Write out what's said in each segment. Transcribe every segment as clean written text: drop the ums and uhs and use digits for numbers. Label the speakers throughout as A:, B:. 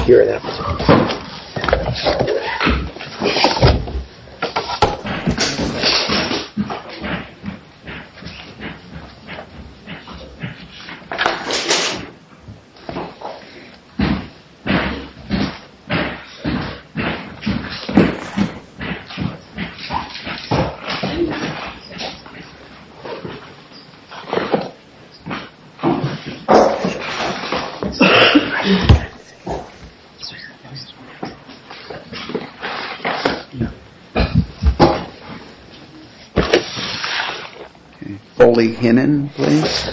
A: here in Appleton.
B: Foley Hinnon, please.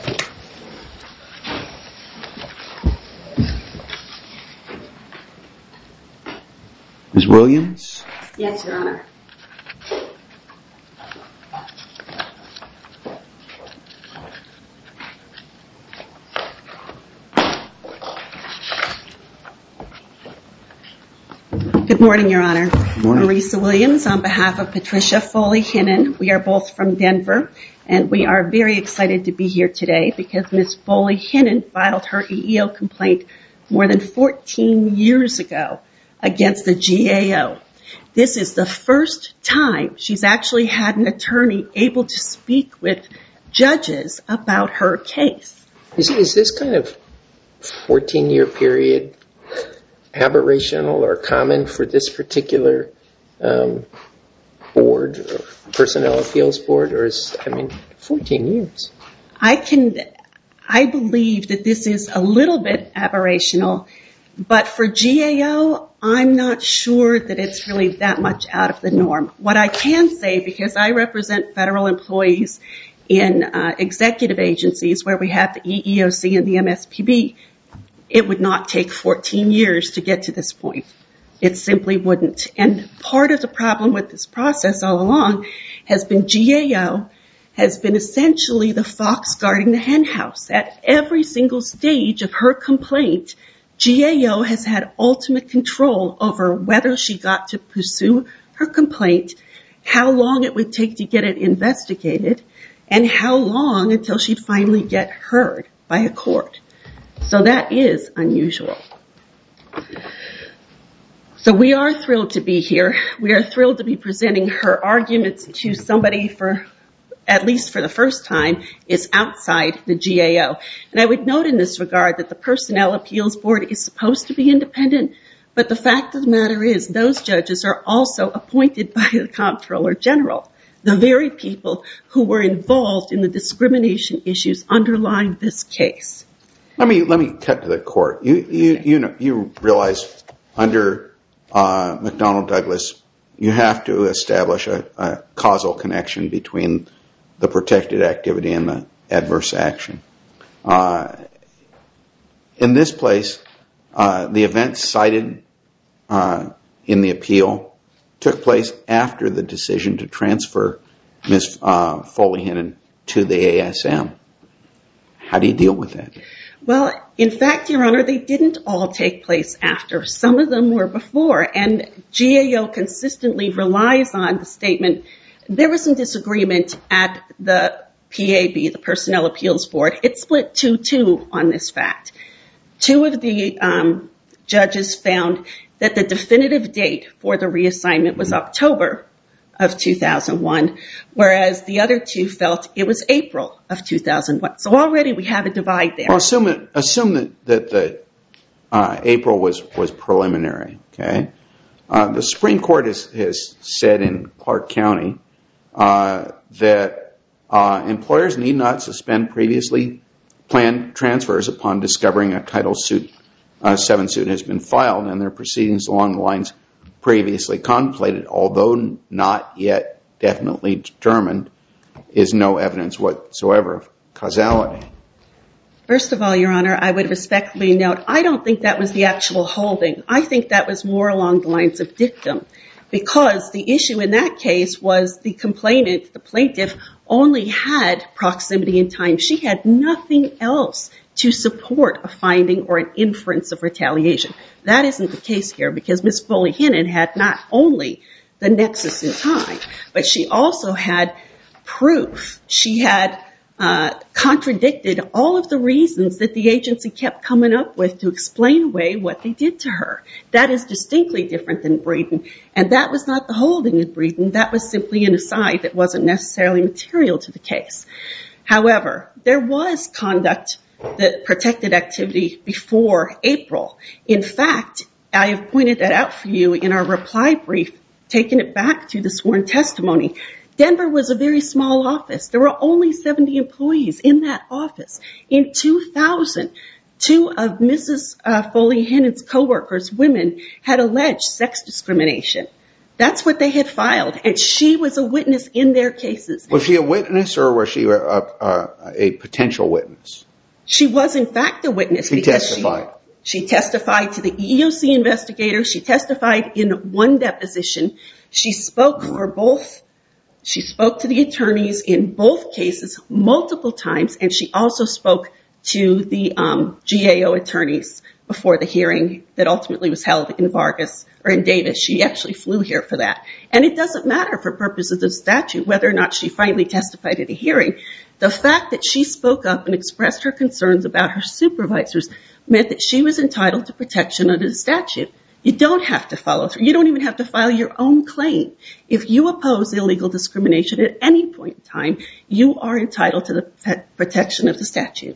B: Ms. Williams?
C: Yes, Your Honor. Good morning, Your Honor.
B: Good morning.
C: Marisa Williams on behalf of Patricia Foley Hinnon. We are both from Denver, and we are very excited to be here today because Ms. Foley Hinnon filed her EEO complaint more than 14 years ago against the GAO. This is the first time she's actually had an attorney able to speak with judges about her case.
A: Is this kind of 14-year period aberrational or common for this particular board, or personnel appeals board, or 14 years?
C: I believe that this is a little bit aberrational, but for GAO, I'm not sure that it's really that much out of the norm. What I can say, because I represent federal employees in executive agencies where we have the EEOC and the MSPB, it would not take 14 years to get to this point. It simply wouldn't. And part of the problem with this process all along has been GAO has been essentially the fox guarding the hen house. At every single stage of her complaint, GAO has had ultimate control over whether she got to pursue her complaint, how long it would take to get it investigated, and how long until she'd finally get heard by a court. So that is unusual. So we are thrilled to be here. We are thrilled to be presenting her arguments to somebody for, at least for the first time, is outside the GAO. And I would note in this regard that the Personnel Appeals Board is supposed to be independent, but the fact of the matter is those judges are also appointed by the Comptroller General, the very people who were involved in the discrimination issues underlying this case.
B: Let me cut to the court. You realize under McDonnell Douglas, you have to establish a causal connection between the protected activity and the adverse action. In this place, the events cited in the appeal took place after the decision to transfer Ms. Foley Hinnon to the ASM. How do you deal with that?
C: Well, in fact, Your Honor, they didn't all take place after. Some of them were before, and GAO consistently relies on the statement. There was some disagreement at the PAB, the Personnel Appeals Board. It split 2-2 on this fact. Two of the judges found that the definitive date for the reassignment was October of 2001, whereas the other two felt it was April of 2001. So already we have a divide there.
B: Well, assume that the April was preliminary. Okay, the Supreme Court has said in Clark County that employers need not suspend previously planned transfers upon discovering a Title VII suit has been filed and their proceedings along the lines previously contemplated, although not yet definitely determined, is no evidence whatsoever of causality.
C: First of all, Your Honor, I would respectfully note, I don't think that was the actual holding. I think that was more along the lines of dictum, because the issue in that case was the complainant, the plaintiff, only had proximity in time. She had nothing else to support a finding or an inference of retaliation. That isn't the case here, because Ms. Foley Hinnon had not only the nexus in time, but she also had proof. She had contradicted all of the reasons that the agency kept coming up with to explain away what they did to her. That is distinctly different than Breeden. And that was not the holding in Breeden. That was simply an aside that wasn't necessarily material to the case. However, there was conduct that protected activity before April. In fact, I have pointed that out for you in our reply brief, taking it back to the sworn testimony. Denver was a very small office. There were only 70 employees in that office. In 2000, two of Mrs. Foley-Hennon's coworkers, women, had alleged sex discrimination. That's what they had filed, and she was a witness in their cases.
B: Was she a witness, or was she a potential witness?
C: She was, in fact, a witness.
B: She testified.
C: She testified to the EEOC investigator. She testified in one deposition. She spoke for both. She spoke to the attorneys in both cases multiple times, and she also spoke to the GAO attorneys before the hearing that ultimately was held in Vargas or in Davis. She actually flew here for that. And it doesn't matter for purposes of statute whether or not she finally testified at a hearing. The fact that she spoke up and expressed her concerns about her supervisors meant that she was entitled to protection under the statute. You don't have to follow through. You don't even have to file your own claim. If you oppose illegal discrimination at any point in time, you are entitled to the protection of the statute.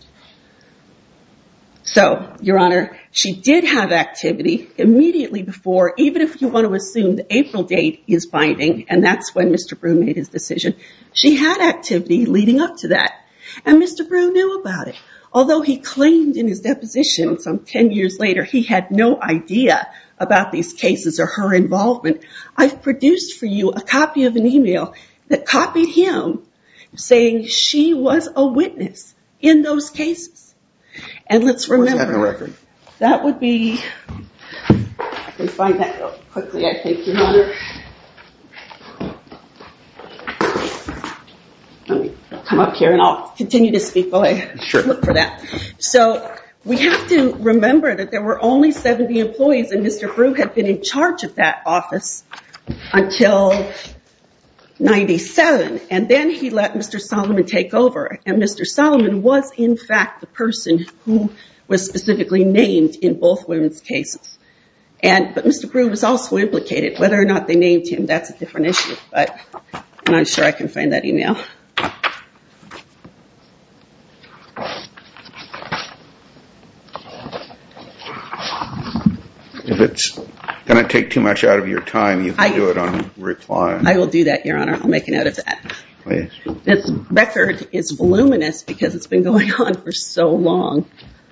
C: So, Your Honor, she did have activity immediately before, even if you want to assume the April date is binding, and that's when Mr. Brew made his decision. She had activity leading up to that, and Mr. Brew knew about it. Although he claimed in his deposition some 10 years later he had no idea about these cases or her involvement, I've produced for you a copy of an email that copied him saying she was a witness in those cases. And let's remember,
B: where's that in the record?
C: That would be, I can find that real quickly, I think, Your Honor. Let me come up here and I'll continue to speak while I look for that. So we have to remember that there were only 70 employees, and Mr. Brew had been in charge of that office until 97, and then he let Mr. Solomon take over, and Mr. Solomon was in fact the person who was specifically named in both women's cases. But Mr. Brew was also implicated. Whether or not they named him, that's a different issue, but I'm not sure I can find that email.
B: If it's going to take too much out of your time, you can do it on reply.
C: I will do that, Your Honor. I'll make a note of that.
B: Please.
C: This record is voluminous because it's been going on for so long.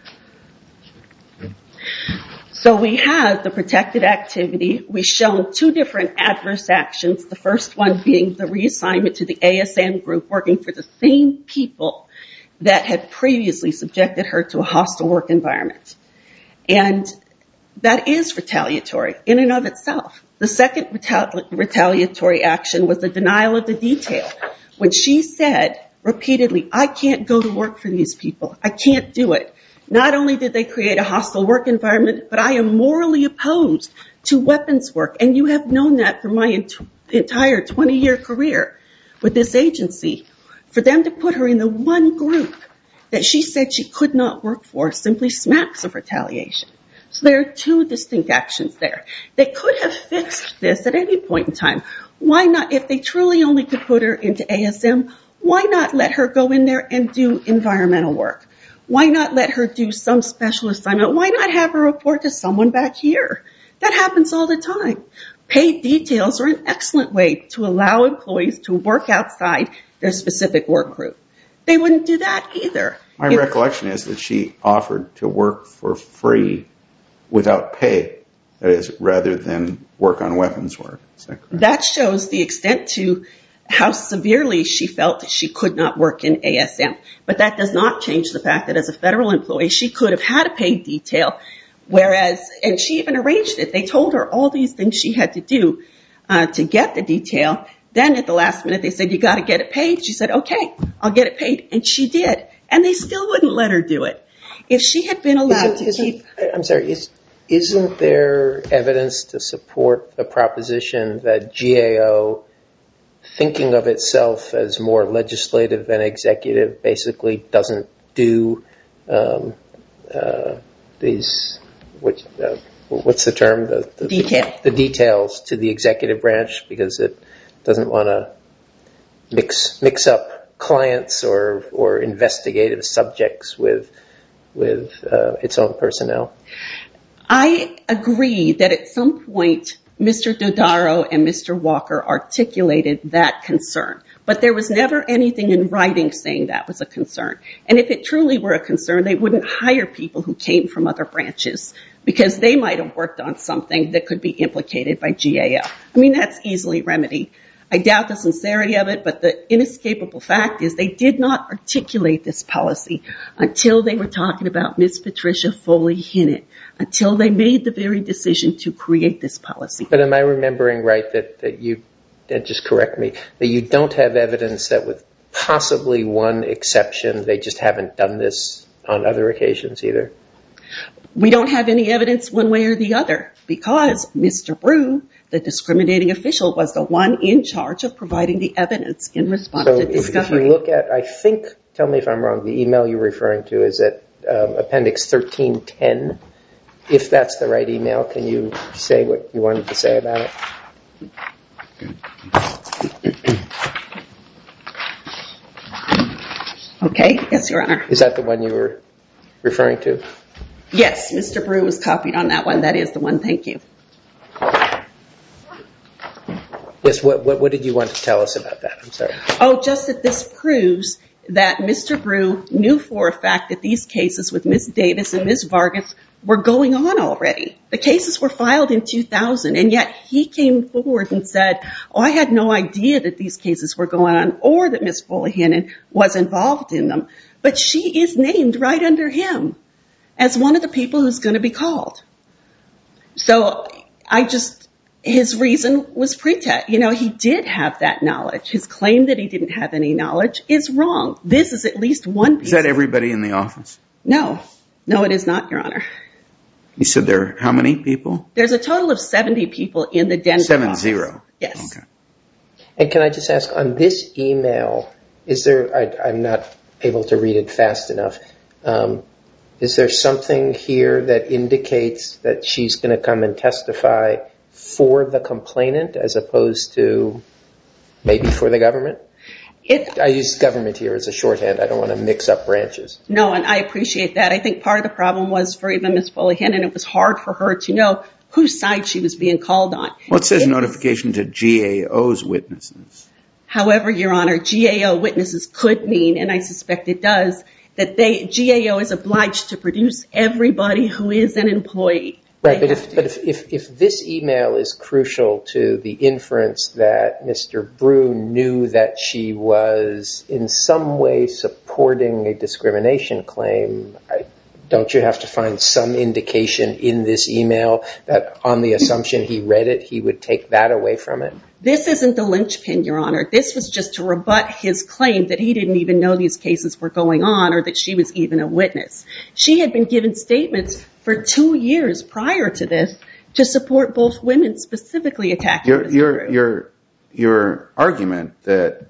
C: So we have the protected activity. We've shown two different adverse actions, the first one being the reassignment to the ASM group working for the same people that had previously subjected her to a hostile work environment. And that is retaliatory in and of itself. The second retaliatory action was the denial of the detail. When she said repeatedly, I can't go to work for these people. I can't do it. Not only did they create a hostile work environment, but I am morally opposed to weapons work. And you have known that for my entire 20-year career with this agency. For them to put her in the one group that she said she could not work for simply smacks of retaliation. So there are two distinct actions there. They could have fixed this at any point in time. Why not, if they truly only could put her into ASM, why not let her go in there and do environmental work? Why not let her do some special assignment? Why not have her report to someone back here? That happens all the time. Paid details are an excellent way to allow employees to work outside their specific work group. They wouldn't do that either.
B: My recollection is that she offered to work for free without pay, that is, rather than work on weapons work. Is that correct?
C: That shows the extent to how severely she felt that she could not work in ASM. But that does not change the fact that as a federal employee, she could have had a paid detail, and she even arranged it. They told her all these things she had to do to get the detail. Then at the last minute, they said, you got to get it paid. She said, okay, I'll get it paid. And she did. And they still wouldn't let her do it. If she had been allowed to keep...
A: I'm sorry, isn't there evidence to support the proposition that GAO thinking of itself as more legislative than executive, basically doesn't do these, what's the term? The details to the executive branch, because it doesn't want to mix up clients or investigative subjects with its own personnel.
C: I agree that at some point Mr. Dodaro and Mr. Walker articulated that concern, but there was never anything in writing saying that was a concern. And if it truly were a concern, they wouldn't hire people who came from other branches, because they might have worked on something that could be implicated by GAO. I mean, that's easily remedied. I doubt the sincerity of it, but the inescapable fact is they did not articulate this policy until they were talking about Ms. Patricia Foley-Hinnant, until they made the very decision to create this policy.
A: But am I remembering right that you, just correct me, that you don't have evidence that with possibly one exception, they just haven't done this on other occasions either?
C: We don't have any evidence one way or the other, because Mr. Brew, the discriminating official, was the one in charge of providing the evidence in response to discovery.
A: So if you look at, I think, tell me if I'm wrong, the email you're referring to is at Appendix 1310. If that's the right email, can you say what you wanted to say about it?
C: Okay, yes, Your Honor.
A: Is that the one you were referring to?
C: Yes, Mr. Brew was copied on that one. That is the one. Thank you.
A: Yes, what did you want to tell us about that? I'm sorry.
C: Oh, just that this proves that Mr. Brew knew for a fact that these cases with Ms. Davis and Ms. Vargas were going on already. The cases were filed in 2000, and yet he came forward and said, oh, I had no idea that these cases were going on or that Ms. Foley-Hinnant was involved in them. But she is named right under him as one of the people who's going to be called. So his reason was pretext. He did have that knowledge. His claim that he didn't have any knowledge is wrong. This is at least one piece.
B: Is that everybody in the office?
C: No, it is not, Your Honor.
B: You said there are how many people?
C: There's a total of 70 people in the Denver office.
B: 70?
C: Yes.
B: Okay.
A: And can I just ask, on this email, I'm not able to read it fast enough, is there something here that indicates that she's going to come and testify for the complainant as opposed to maybe for the government? I use government here as a shorthand. I don't want to mix up branches. No,
C: and I appreciate that. I think part of the problem was for even Ms. Foley-Hinnant, it was hard for her to know whose side she was being called on.
B: Well, it says notification to GAO's witnesses.
C: However, Your Honor, GAO witnesses could mean, and I suspect it does, that GAO is obliged to produce everybody who is an employee.
A: Right, but if this email is crucial to the inference that Mr. Brew knew that she was in some way supporting a discrimination claim, don't you have to find some indication in this email that on the assumption he read it, he would take that away from it?
C: This isn't the linchpin, Your Honor. This was just to rebut his claim that he didn't even know these cases were going on or that she was even a witness. She had been given statements for 2 years prior to this to support both women specifically attacking Mr. Brew.
B: Your argument that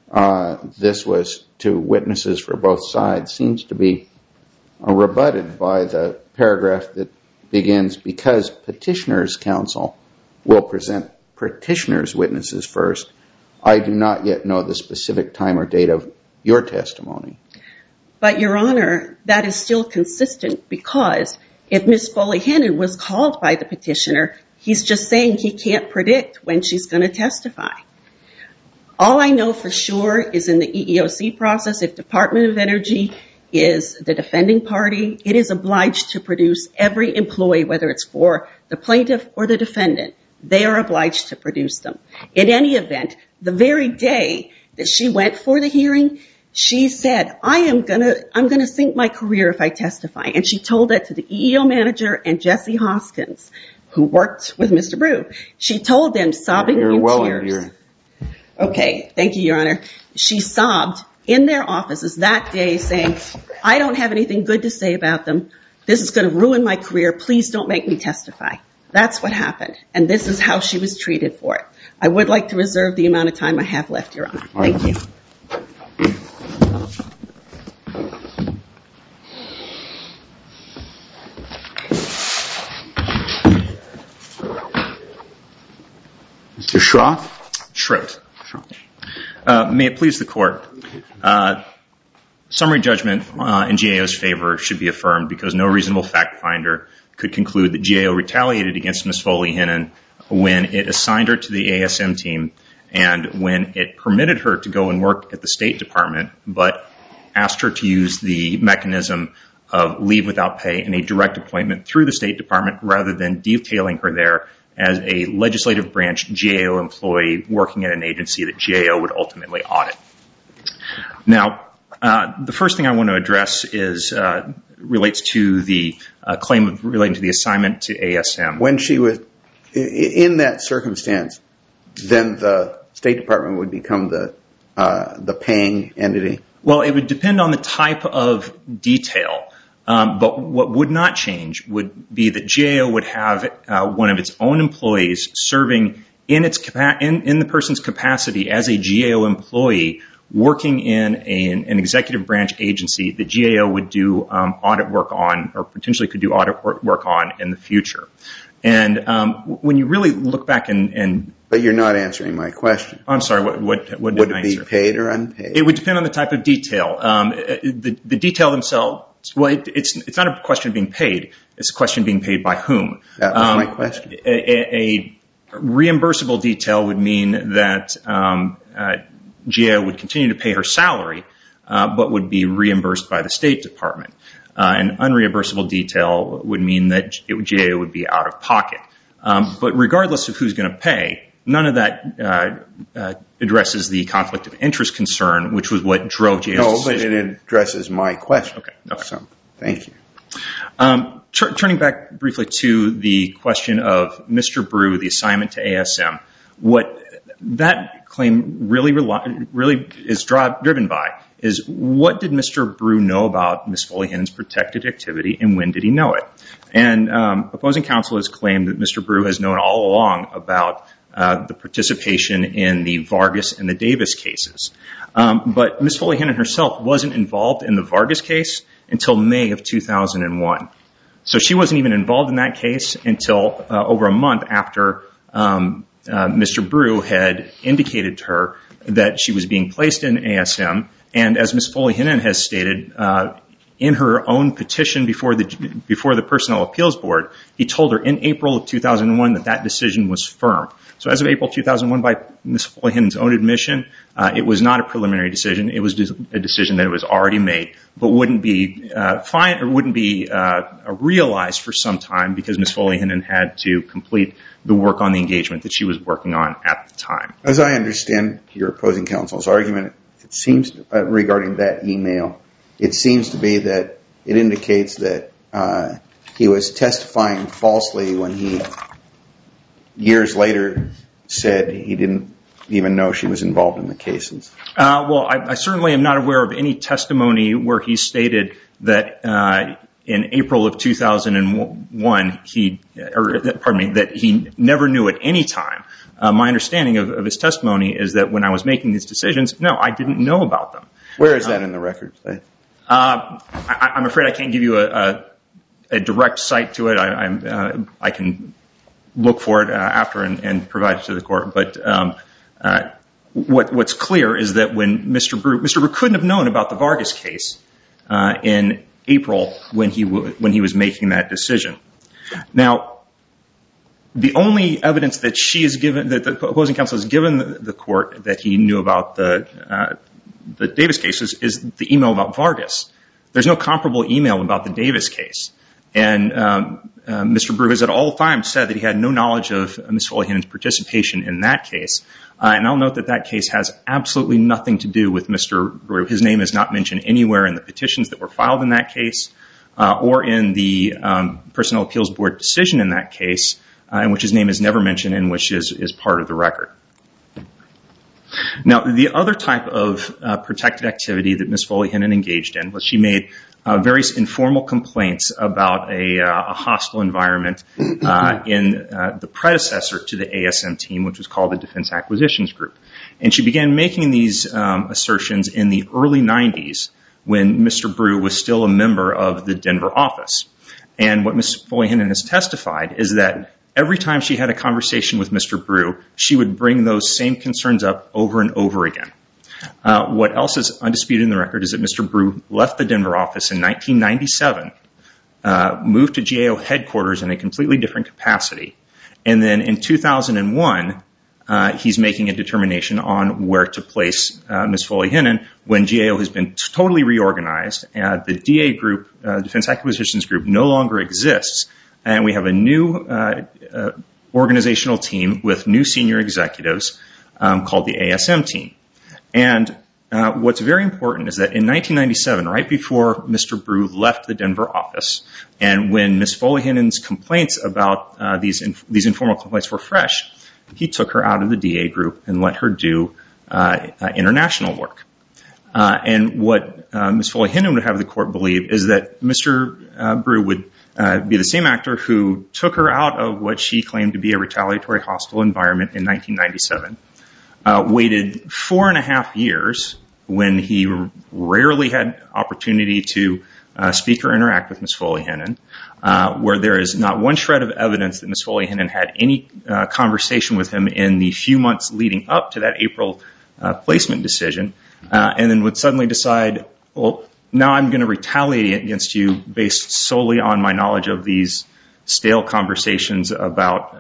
B: this was to witnesses for both sides seems to be rebutted by the paragraph that begins, because petitioner's counsel will present petitioner's witnesses first, I do not yet know the specific time or date of your testimony.
C: But, Your Honor, that is still consistent, because if Ms. Foley-Hinnant was called by the petitioner, he's just saying he can't predict when she's going to testify. All I know for sure is in the EEOC process, if Department of Energy is the defending party, it is obliged to produce every employee, whether it's for the plaintiff or the defendant. They are obliged to produce them. In any event, the very day that she went for the hearing, she said, I'm going to sink my career if I testify. And she told that to the EEO manager and Jesse Hoskins, who worked with Mr. Brew. She told them, sobbing in tears. Okay, thank you, Your Honor. She sobbed in their offices that day saying, I don't have anything good to say about them. This is going to ruin my career. Please don't make me testify. That's what happened. And this is how she was treated for it. I would like to reserve the amount of time I have left, Your Honor. Thank you.
B: Mr. Schroth?
D: Schroth. May it please the Court. Summary judgment in GAO's favor should be affirmed because no reasonable fact finder could conclude that GAO retaliated against Ms. Foley-Hinnon when it assigned her to the ASM team and when it permitted her to go and work at the State Department but asked her to use the mechanism of leave without pay and a direct appointment through the State Department rather than detailing her there as a legislative branch GAO employee working at an agency that GAO would ultimately audit. Now, the first thing I want to address relates to the claim relating to the assignment to ASM.
B: When she was in that circumstance, then the State Department would become the paying entity?
D: Well, it would depend on the type of detail. But what would not change would be that GAO would have one of its own employees serving in the person's capacity as a GAO employee working in an executive branch agency that GAO would do audit work on or potentially could do audit work on in the future. And when you really look back and...
B: But you're not answering my question.
D: I'm sorry, what did
B: Would
D: I
B: it be
D: answer?
B: paid or unpaid?
D: It would depend on the type of detail. The detail themselves... Well, it's not a question of being paid. It's a question of being paid by whom.
B: That was my question.
D: A reimbursable detail would mean that GAO would continue to pay her salary, but would be reimbursed by the State Department. An unreimbursable detail would mean that GAO would be out of pocket. But regardless of who's going to pay, none of that addresses the conflict of interest concern, which was what drove GAO's decision.
B: No, but it addresses my question.
D: Okay.
B: So, thank you.
D: Turning back briefly to the question of Mr. Brew, the assignment to ASM, what that claim really is driven by is what did Mr. Brew know about Ms. Foley-Hinnon's protected activity and when did he know it? And opposing counsel has claimed that Mr. Brew has known all along about the participation in the Vargas and the Davis cases. But Ms. Foley-Hinnon herself wasn't involved in the Vargas case until May of 2001. So she wasn't even involved in that case until over a month after Mr. Brew had indicated to her that she was being placed in ASM. And as Ms. Foley-Hinnon has stated, in her own petition before the Personnel Appeals Board, he told her in April of 2001 that decision was firm. So as of April 2001, by Ms. Foley-Hinnon's own admission, it was not a preliminary decision. It was a decision that was already made, but wouldn't be realized for some time because Ms. Foley-Hinnon had to complete the work on the engagement that she was working on at the time.
B: As I understand your opposing counsel's argument, it seems regarding that email, it seems to be that it indicates that he was testifying falsely when he years later said he didn't even know she was involved in the cases.
D: Well, I certainly am not aware of any testimony where he stated that in April of 2001 that he never knew at any time. My understanding of his testimony is that when I was making these decisions, no, I didn't know about them.
B: Where is that in the record?
D: I'm afraid I can't give you a direct cite to it. I can look for it after and provide it to the court. But what's clear is that when Mr. Brew couldn't have known about the Vargas case in April when he was making that decision. Now, the only evidence that the opposing counsel has given the court that he knew about the Davis cases is the email about Vargas. There's no comparable email about the Davis case. And Mr. Brew has at all times said that he had no knowledge of Ms. Foley-Hinnon's participation in that case. And I'll note that case has absolutely nothing to do with Mr. Brew. His name is not mentioned anywhere in the petitions that were filed in that case or in the Personnel Appeals Board decision in that case, in which his name is never mentioned and which is part of the record. Now, the other type of protected activity that Ms. Foley-Hennon engaged in was she made various informal complaints about a hostile environment in the predecessor to the ASM team, which was called the Defense Acquisitions Group. And she began making these assertions in the early 90s when Mr. Brew was still a member of the Denver office. And what Ms. Foley-Hennon has testified is that every time she had a conversation with Mr. Brew, she would bring those same concerns up over and over again. What else is undisputed in the record is that Mr. Brew left the Denver office in 1997, moved to GAO headquarters in a completely different capacity, and then in 2001, he's making a determination on where to place Ms. Foley-Hennon when GAO has been totally reorganized. The DA group, Defense Acquisitions Group, no longer exists, and we have a new organizational team with new senior executives called the ASM team. And what's very important is that in 1997, right before Mr. Brew left the Denver office, and when Ms. Foley-Hennon's complaints about these informal complaints were fresh, he took her out of the DA group and let her do international work. And what Ms. Foley-Hennon would have the court believe is that Mr. Brew would be the same actor who took her out of what she claimed to be a retaliatory hostile environment in 1997, waited 4.5 years when he rarely had opportunity to speak or interact with Ms. Foley-Hennon, where there is not one shred of evidence that Ms. Foley-Hennon had any conversation with him in the few months leading up to that April placement decision, and then would suddenly decide, well, now I'm going to retaliate against you based solely on my knowledge of these stale conversations about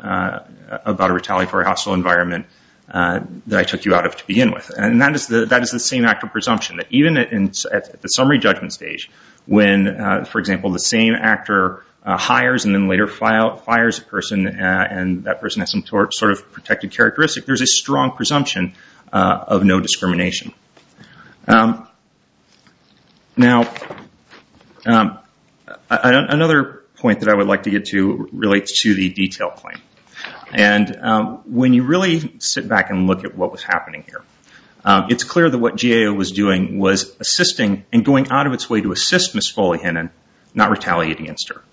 D: a retaliatory hostile environment that I took you out of to begin with. And that is the same actor presumption, that even at the summary judgment stage, when, for example, the same actor hires and then later fires a person and that person has some sort of protected characteristic, there's a strong presumption of no discrimination. Now, another point that I would like to get to relates to the detail claim. And when you really sit back and look at what was happening here, it's clear that what GAO was doing was assisting and going out of its way to assist Ms. Foley-Hennon, not retaliate against her.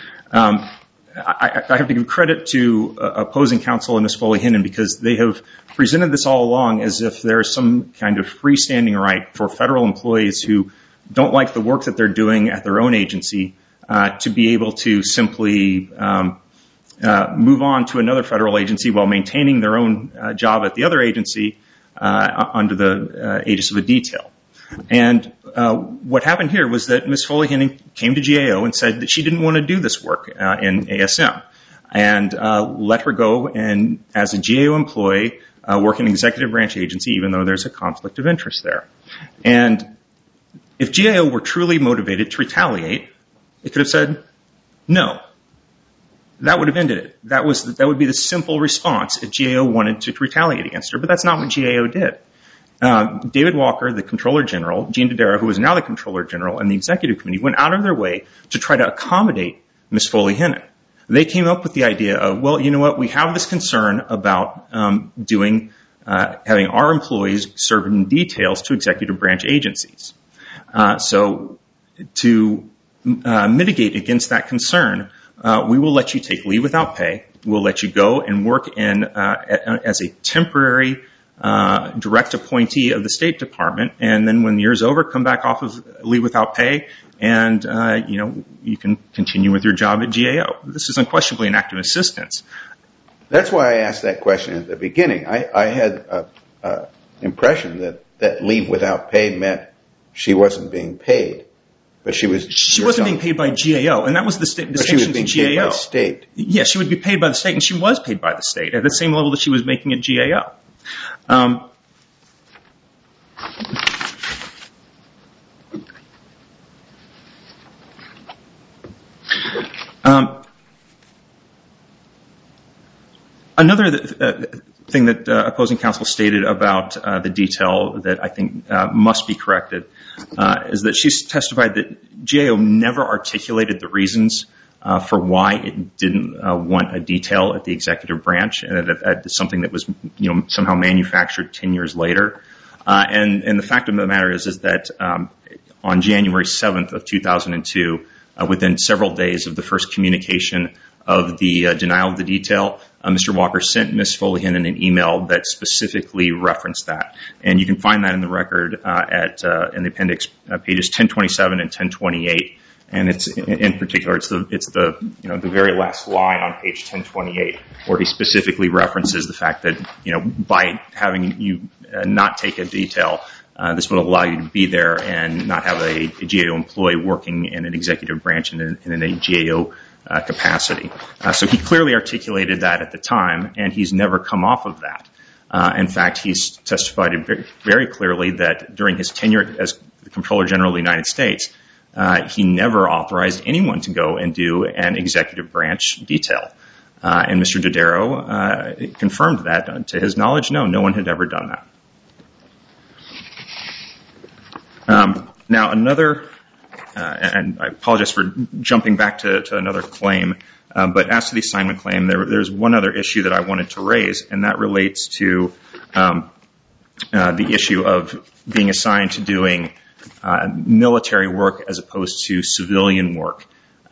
D: I have to give credit to opposing counsel and Ms. Foley-Hennon because they have presented this all along as if there is some kind of freestanding right for federal employees who don't like the work that they're doing at their own agency to be able to simply move on to another federal agency while maintaining their own job at the other agency under the aegis of a detail. And what happened here was that Ms. Foley-Hennon came to GAO and said that she didn't want to do this work in ASM and let her go and, as a GAO employee, work in an executive branch agency even though there's a conflict of interest there. And if GAO were truly motivated to retaliate, it could have said no. That would have ended it. That would be the simple response if GAO wanted to retaliate against her, but that's not what GAO did. David Walker, the Comptroller General, Gene Dodaro, who is now the Comptroller General, and the Executive Committee went out of their way to try to accommodate Ms. Foley-Hennon. They came up with the idea of, well, you know what, we have this concern about having our employees serve in details to executive branch agencies. So to mitigate against that concern, we will let you take leave without pay. We'll let you go and work as a temporary direct appointee of the State Department, and then when the year's over, come back off of leave without pay, and you can continue with your job at GAO. This is unquestionably an act of assistance.
B: That's why I asked that question at the beginning. I had an impression that leave without pay meant she wasn't being paid, but she wasn't
D: being paid by GAO, and that was the distinction to GAO. She was being paid by the state. Yes, she would be paid by the state, and she was paid by the state at the same level that she was making at GAO. Another thing that opposing counsel stated about the detail that I think must be corrected is that she's testified that GAO never articulated the reasons for why it didn't want a detail at the executive branch, and that something that was somehow manufactured 10 years later. And the fact of the matter is that on January 7th of 2002, within several days of the first communication of the denial of the detail, Mr. Walker sent Ms. Foley-Hennon an email that specifically referenced that. And you can find that in the record in the appendix, pages 1027 and 1028. And it's in particular, it's the very last line on page 1028 where he specifically references the fact that by having you not take a detail, this would allow you to be there and not have a GAO employee working in an executive branch in a GAO capacity. So he clearly articulated that at the time, and he's never come off of that. In fact, he's testified very, very clearly that during his tenure as the Comptroller General of the United States, he never authorized anyone to go and do an executive branch detail. And Mr. Dodaro confirmed that. To his knowledge, no one had ever done that. Now, another, and I apologize for jumping back to another claim, but as to the assignment claim, there's one other issue that I wanted to raise, and that relates to the issue of being assigned to doing military work as opposed to civilian work.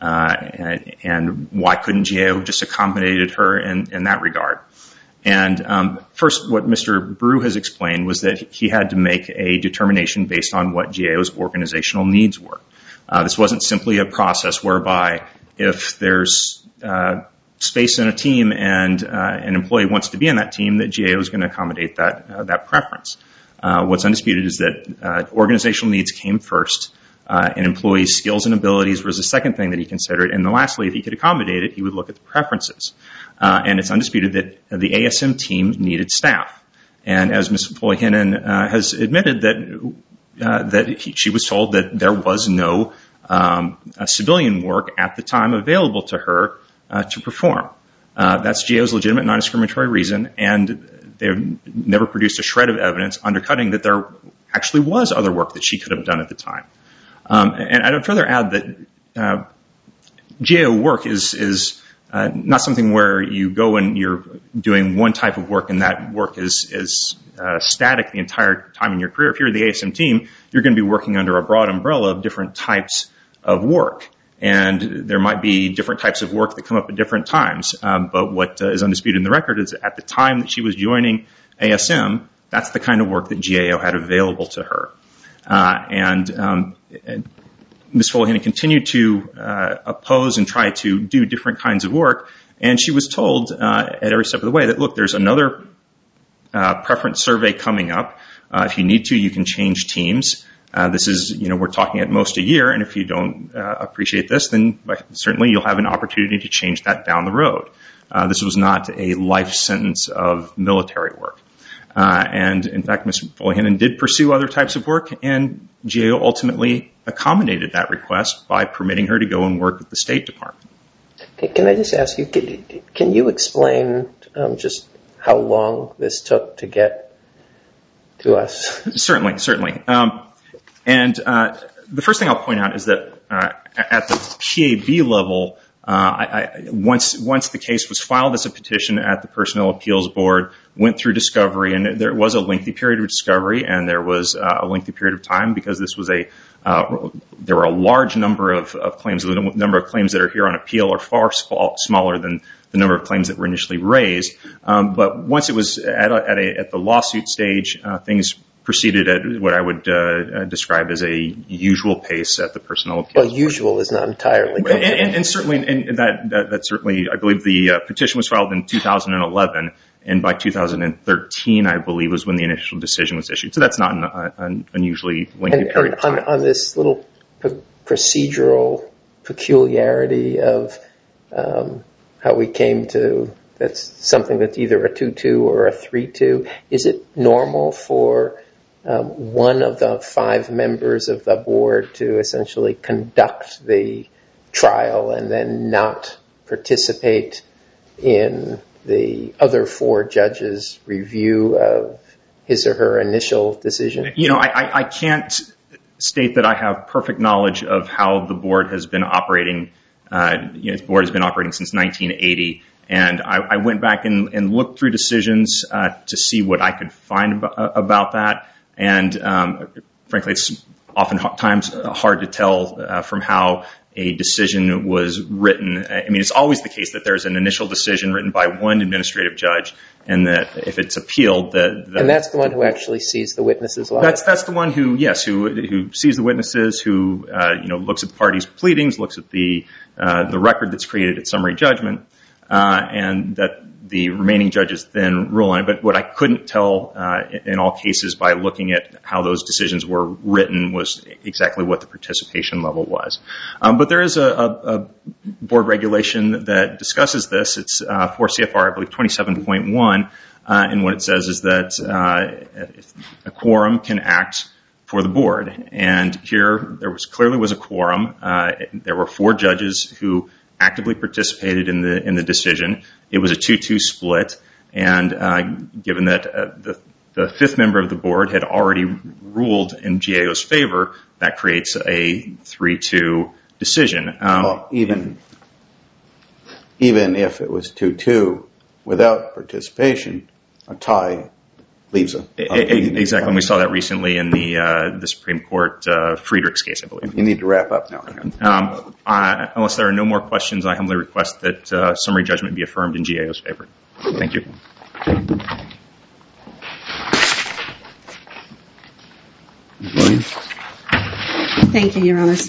D: And why couldn't GAO have just accommodated her in that regard? And first, what Mr. Brew has explained was that he had to make a determination based on what GAO's organizational needs were. This wasn't simply a process whereby if there's space in a team and an employee wants to be in that team, that GAO is going to accommodate that preference. What's undisputed is that organizational needs came first, and employees' skills and abilities was the second thing that he considered. And then lastly, if he could accommodate it, he would look at the preferences. And it's undisputed that the ASM team needed staff. And as Ms. Foley-Hennon has admitted, that she was told that there was no civilian work at the time available to her to perform. That's GAO's legitimate non-discriminatory reason, and they've never produced a shred of evidence undercutting that there actually was other work that she could have done at the time. And I'd further add that GAO work is not something where you go and you're doing one type of work and that work is static the entire time in your career. If you're the ASM team, you're going to be working under a broad umbrella of different types of work. And there might be different types of work that come up at different times. But what is undisputed in the record is at the time that she was joining ASM, that's the kind of work that GAO had available to her. And Ms. Foley-Hennon continued to oppose and try to do different kinds of work. And she was told at every step of the way that, look, there's another preference survey coming up. If you need to, you can change teams. This is, we're talking at most a year, and if you don't appreciate this, then certainly you'll have an opportunity to change that down the road. This was not a life sentence of military work. And in fact, Ms. Foley-Hennon did pursue other types of work, and GAO ultimately accommodated that request by permitting her to go and work with the State Department.
A: Can I just ask you, can you explain just how long this took to get to us? Certainly.
D: And the first thing I'll point out is that at the PAB level, once the case was filed as a petition at the Personnel Appeals Board, went through discovery, and there was a lengthy period of discovery, and there was a lengthy period of time because this was there were a large number of claims. The number of claims that are here on appeal are far smaller than the number of claims that were initially raised. But once it was at the lawsuit stage, things proceeded at what I would describe as a usual pace at the Personnel Appeals Board.
A: Well, usual is not entirely correct.
D: And certainly, that certainly, I believe the petition was filed in 2011, and by 2013, I believe, was when the initial decision was issued. So that's not an unusually lengthy period of time.
A: On this little procedural peculiarity of how we came to, that's something that's either a 2-2 or a 3-2, is it normal for one of the 5 members of the board to essentially conduct the trial and then not participate in the other 4 judges' review of his or her initial decision?
D: I can't state that I have perfect knowledge of how the board has been operating The board has been operating since 1980, and I went back and looked through decisions to see what I could find about that. And frankly, it's oftentimes hard to tell from how a decision was written. I mean, it's always the case that there's an initial decision written by one administrative judge, and that if it's appealed, and
A: that's the one who actually sees the witnesses live.
D: That's the one who sees the witnesses, who looks at the parties' pleadings, looks at the record that's created at summary judgment, and that the remaining judges then rule on it. But what I couldn't tell in all cases by looking at how those decisions were written was exactly what the participation level was. But there is a board regulation that discusses this. It's 4 CFR, I believe, 27.1, and what it says is that a quorum can act for the board. And here there clearly was a quorum. There were 4 judges who actively participated in the decision. It was a 2-2 split, and given that the 5th member of the board had already ruled in GAO's favor, that creates a 3-2 decision.
B: Well, even if it was 2-2 without participation, a tie leaves a...
D: Exactly, and we saw that recently in the Supreme Court Friedrichs case, I believe.
B: You need to wrap up now.
D: Unless there are no more questions, I humbly request that summary judgment be affirmed in GAO's favor. Thank you.
C: Thank you, Your Honors.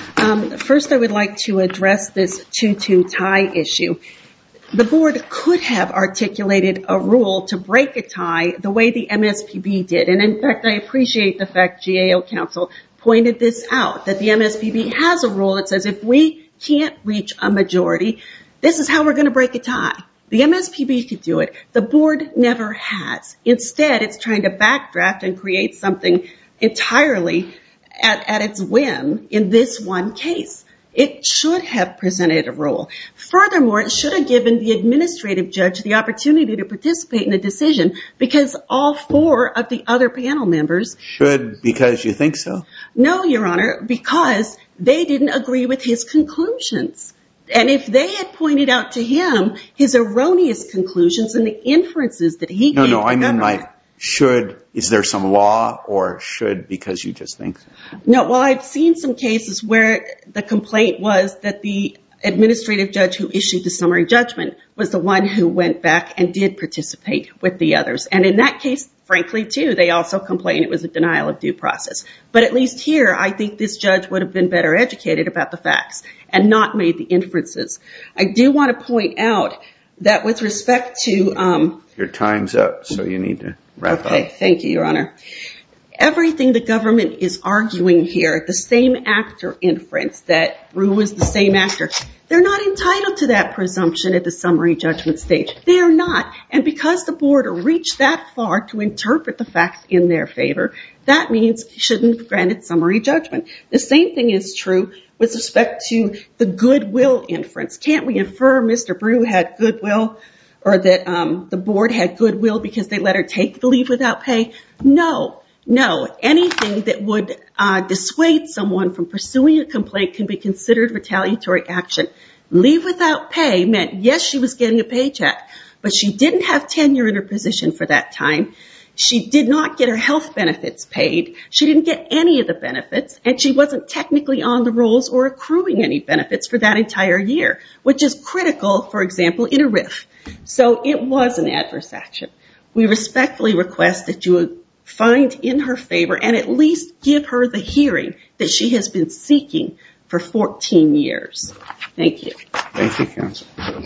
C: First, I would like to address this 2-2 tie issue. The board could have articulated a rule to break a tie the way the MSPB did. And in fact, I appreciate the fact GAO counsel pointed this out, that the MSPB has a rule that says if we can't reach a majority, this is how we're going to break a tie. The MSPB could do it. The board never has. Instead, it's trying to backdraft and create something entirely at its whim in this one case. It should have presented a rule. Furthermore, it should have given the administrative judge the opportunity to participate in the decision, because all 4 of the other panel members...
B: Should because you think so?
C: No, Your Honor, because they didn't agree with his conclusions. And if they had pointed out to him his erroneous conclusions and the inferences that he gave...
B: No, I mean like should, is there some law, or should because you just think so?
C: No, well, I've seen some cases where the complaint was that the administrative judge who issued the summary judgment was the one who went back and did participate with the others. And in that case, frankly, too, they also complained it was a denial of due process. But at least here, I think this judge would have been better educated about the facts and not made the inferences. I do want to point out that with respect to...
B: Your time's up, so you need to wrap up.
C: Okay, thank you, Your Honor. Everything the government is arguing here, the same actor inference, that Rue was the same actor, they're not entitled to that presumption at the summary judgment stage. They are not. And because the board reached that far to interpret the facts in their favor, that means it shouldn't have granted summary judgment. The same thing is true with respect to the goodwill inference. Can't we infer Mr. Brew had goodwill, or that the board had goodwill because they let her take the leave without pay? No. Anything that would dissuade someone from pursuing a complaint can be considered retaliatory action. Leave without pay meant, yes, she was getting a paycheck, but she didn't have tenure in her position for that time. She did not get her health benefits paid. She didn't get any of the benefits, and she wasn't technically on the rolls or accruing any benefits for that entire year, which is critical, for example, in a RIF. So it was an adverse action. We respectfully request that you would find in her favor and at least give her the hearing that she has been seeking for 14 years. Thank you.
B: Thank you, counsel.